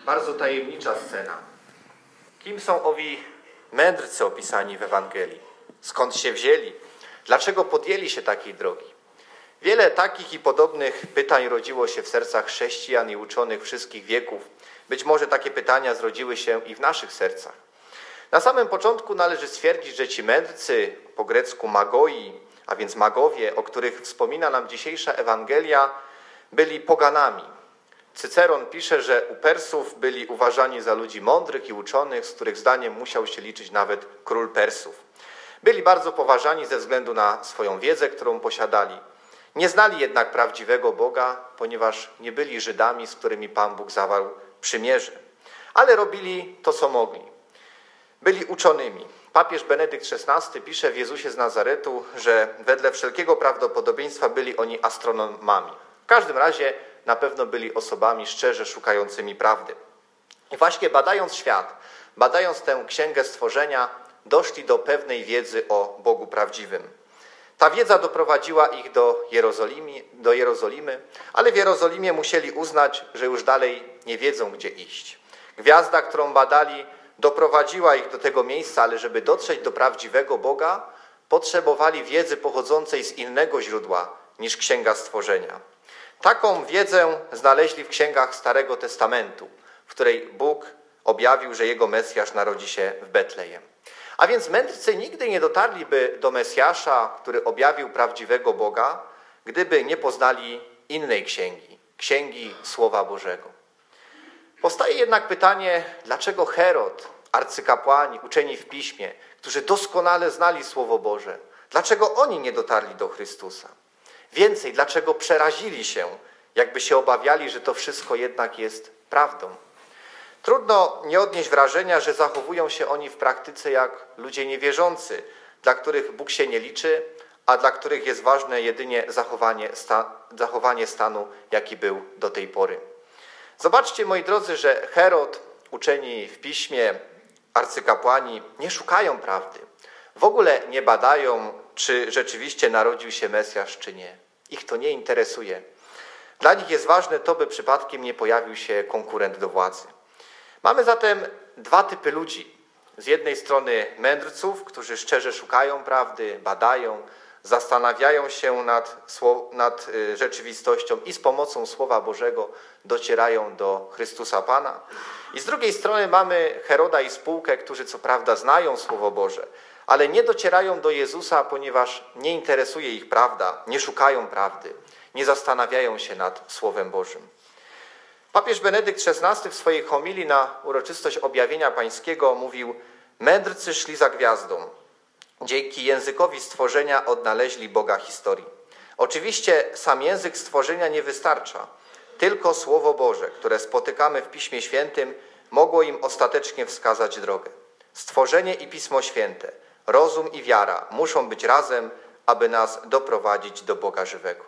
Bardzo tajemnicza scena. Kim są owi mędrcy opisani w Ewangelii? Skąd się wzięli? Dlaczego podjęli się takiej drogi? Wiele takich i podobnych pytań rodziło się w sercach chrześcijan i uczonych wszystkich wieków. Być może takie pytania zrodziły się i w naszych sercach. Na samym początku należy stwierdzić, że ci mędrcy, po grecku magoi, a więc magowie, o których wspomina nam dzisiejsza Ewangelia, byli poganami. Cyceron pisze, że u Persów byli uważani za ludzi mądrych i uczonych, z których zdaniem musiał się liczyć nawet król Persów. Byli bardzo poważani ze względu na swoją wiedzę, którą posiadali. Nie znali jednak prawdziwego Boga, ponieważ nie byli Żydami, z którymi Pan Bóg zawarł przymierze. Ale robili to, co mogli. Byli uczonymi. Papież Benedykt XVI pisze w Jezusie z Nazaretu, że wedle wszelkiego prawdopodobieństwa byli oni astronomami. W każdym razie na pewno byli osobami szczerze szukającymi prawdy. I właśnie badając świat, badając tę księgę stworzenia, doszli do pewnej wiedzy o Bogu prawdziwym. Ta wiedza doprowadziła ich do Jerozolimy, ale w Jerozolimie musieli uznać, że już dalej nie wiedzą, gdzie iść. Gwiazda, którą badali, doprowadziła ich do tego miejsca, ale żeby dotrzeć do prawdziwego Boga, potrzebowali wiedzy pochodzącej z innego źródła niż Księga Stworzenia. Taką wiedzę znaleźli w księgach Starego Testamentu, w której Bóg objawił, że Jego Mesjasz narodzi się w Betlejem. A więc mędrcy nigdy nie dotarliby do Mesjasza, który objawił prawdziwego Boga, gdyby nie poznali innej księgi, księgi Słowa Bożego. Powstaje jednak pytanie, dlaczego Herod, arcykapłani, uczeni w Piśmie, którzy doskonale znali Słowo Boże, dlaczego oni nie dotarli do Chrystusa? Więcej, dlaczego przerazili się, jakby się obawiali, że to wszystko jednak jest prawdą? Trudno nie odnieść wrażenia, że zachowują się oni w praktyce jak ludzie niewierzący, dla których Bóg się nie liczy, a dla których jest ważne jedynie zachowanie stanu, jaki był do tej pory. Zobaczcie, moi drodzy, że Herod, uczeni w Piśmie, arcykapłani nie szukają prawdy. W ogóle nie badają, czy rzeczywiście narodził się Mesjasz, czy nie. Ich to nie interesuje. Dla nich jest ważne to, by przypadkiem nie pojawił się konkurent do władzy. Mamy zatem dwa typy ludzi. Z jednej strony mędrców, którzy szczerze szukają prawdy, badają, zastanawiają się nad rzeczywistością i z pomocą Słowa Bożego docierają do Chrystusa Pana. I z drugiej strony mamy Heroda i spółkę, którzy co prawda znają Słowo Boże, ale nie docierają do Jezusa, ponieważ nie interesuje ich prawda, nie szukają prawdy, nie zastanawiają się nad Słowem Bożym. Papież Benedykt XVI w swojej homilii na uroczystość objawienia pańskiego mówił: mędrcy szli za gwiazdą. Dzięki językowi stworzenia odnaleźli Boga historii. Oczywiście sam język stworzenia nie wystarcza. Tylko Słowo Boże, które spotykamy w Piśmie Świętym, mogło im ostatecznie wskazać drogę. Stworzenie i Pismo Święte, rozum i wiara muszą być razem, aby nas doprowadzić do Boga żywego.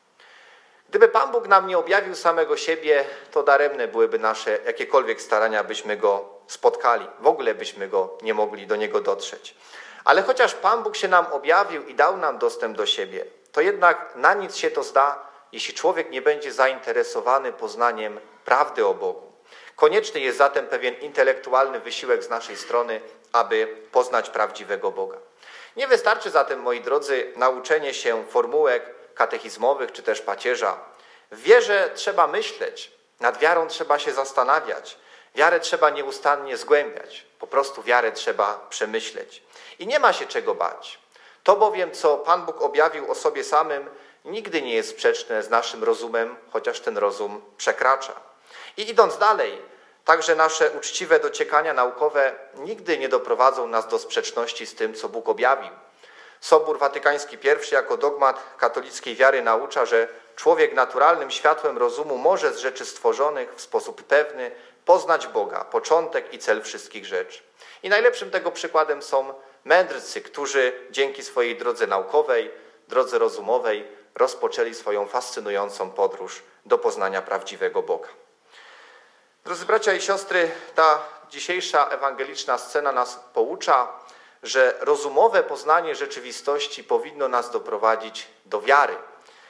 Gdyby Pan Bóg nam nie objawił samego siebie, to daremne byłyby nasze jakiekolwiek starania, byśmy Go spotkali. W ogóle byśmy nie mogli do Niego dotrzeć. Ale chociaż Pan Bóg się nam objawił i dał nam dostęp do siebie, to jednak na nic się to zda, jeśli człowiek nie będzie zainteresowany poznaniem prawdy o Bogu. Konieczny jest zatem pewien intelektualny wysiłek z naszej strony, aby poznać prawdziwego Boga. Nie wystarczy zatem, moi drodzy, nauczenie się formułek katechizmowych czy też pacierza. W wierze trzeba myśleć, nad wiarą trzeba się zastanawiać, wiarę trzeba nieustannie zgłębiać, po prostu wiarę trzeba przemyśleć. I nie ma się czego bać. To bowiem, co Pan Bóg objawił o sobie samym, nigdy nie jest sprzeczne z naszym rozumem, chociaż ten rozum przekracza. I idąc dalej, także nasze uczciwe dociekania naukowe nigdy nie doprowadzą nas do sprzeczności z tym, co Bóg objawił. Sobór Watykański I jako dogmat katolickiej wiary naucza, że człowiek naturalnym światłem rozumu może z rzeczy stworzonych w sposób pewny poznać Boga, początek i cel wszystkich rzeczy. I najlepszym tego przykładem są mędrcy, którzy dzięki swojej drodze naukowej, drodze rozumowej rozpoczęli swoją fascynującą podróż do poznania prawdziwego Boga. Drodzy bracia i siostry, ta dzisiejsza ewangeliczna scena nas poucza, że rozumowe poznanie rzeczywistości powinno nas doprowadzić do wiary.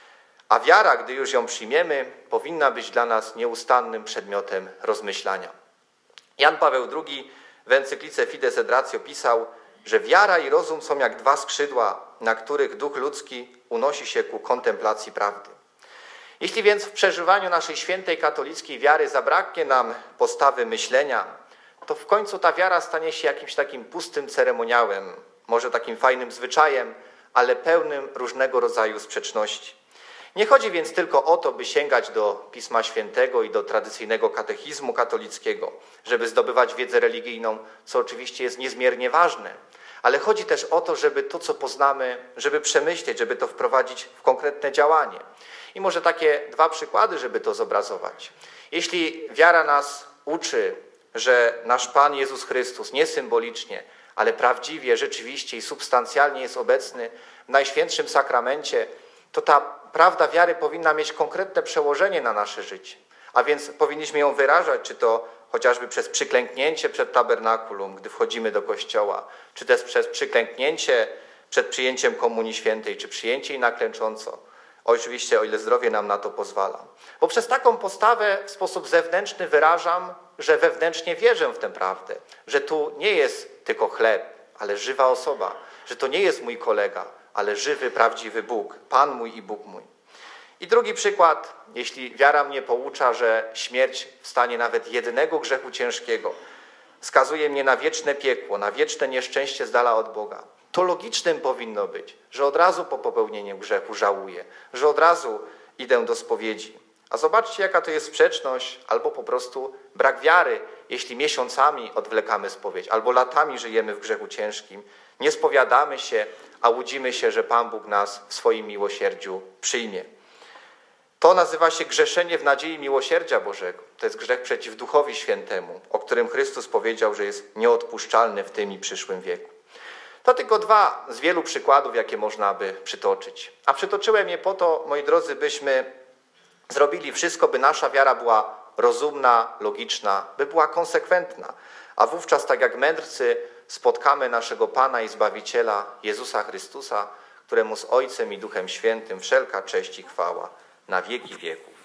A wiara, gdy już ją przyjmiemy, powinna być dla nas nieustannym przedmiotem rozmyślania. Jan Paweł II w encyklice Fides et Ratio pisał, że wiara i rozum są jak dwa skrzydła, na których duch ludzki unosi się ku kontemplacji prawdy. Jeśli więc w przeżywaniu naszej świętej katolickiej wiary zabraknie nam postawy myślenia, to w końcu ta wiara stanie się jakimś takim pustym ceremoniałem, może takim fajnym zwyczajem, ale pełnym różnego rodzaju sprzeczności. Nie chodzi więc tylko o to, by sięgać do Pisma Świętego i do tradycyjnego katechizmu katolickiego, żeby zdobywać wiedzę religijną, co oczywiście jest niezmiernie ważne, ale chodzi też o to, żeby to, co poznamy, żeby przemyśleć, żeby to wprowadzić w konkretne działanie. I może takie dwa przykłady, żeby to zobrazować. Jeśli wiara nas uczy, że nasz Pan Jezus Chrystus nie symbolicznie, ale prawdziwie, rzeczywiście i substancjalnie jest obecny w Najświętszym Sakramencie, to ta prawda wiary powinna mieć konkretne przełożenie na nasze życie. A więc powinniśmy ją wyrażać, czy to chociażby przez przyklęknięcie przed tabernakulum, gdy wchodzimy do kościoła, czy też przez przyklęknięcie przed przyjęciem Komunii Świętej, czy przyjęcie jej na klęcząco. Oczywiście, o ile zdrowie nam na to pozwala. Bo przez taką postawę w sposób zewnętrzny wyrażam, że wewnętrznie wierzę w tę prawdę, że tu nie jest tylko chleb, ale żywa osoba, że to nie jest mój kolega, ale żywy, prawdziwy Bóg, Pan mój i Bóg mój. I drugi przykład, jeśli wiara mnie poucza, że śmierć w stanie nawet jednego grzechu ciężkiego skazuje mnie na wieczne piekło, na wieczne nieszczęście z dala od Boga, to logicznym powinno być, że od razu po popełnieniu grzechu żałuję, że od razu idę do spowiedzi. A zobaczcie, jaka to jest sprzeczność albo po prostu brak wiary, jeśli miesiącami odwlekamy spowiedź, albo latami żyjemy w grzechu ciężkim, nie spowiadamy się, a łudzimy się, że Pan Bóg nas w swoim miłosierdziu przyjmie. To nazywa się grzeszenie w nadziei miłosierdzia Bożego. To jest grzech przeciw Duchowi Świętemu, o którym Chrystus powiedział, że jest nieodpuszczalny w tym i przyszłym wieku. To tylko dwa z wielu przykładów, jakie można by przytoczyć. A przytoczyłem je po to, moi drodzy, byśmy zrobili wszystko, by nasza wiara była rozumna, logiczna, by była konsekwentna. A wówczas, tak jak mędrcy, spotkamy naszego Pana i Zbawiciela Jezusa Chrystusa, któremu z Ojcem i Duchem Świętym wszelka cześć i chwała na wieki wieków.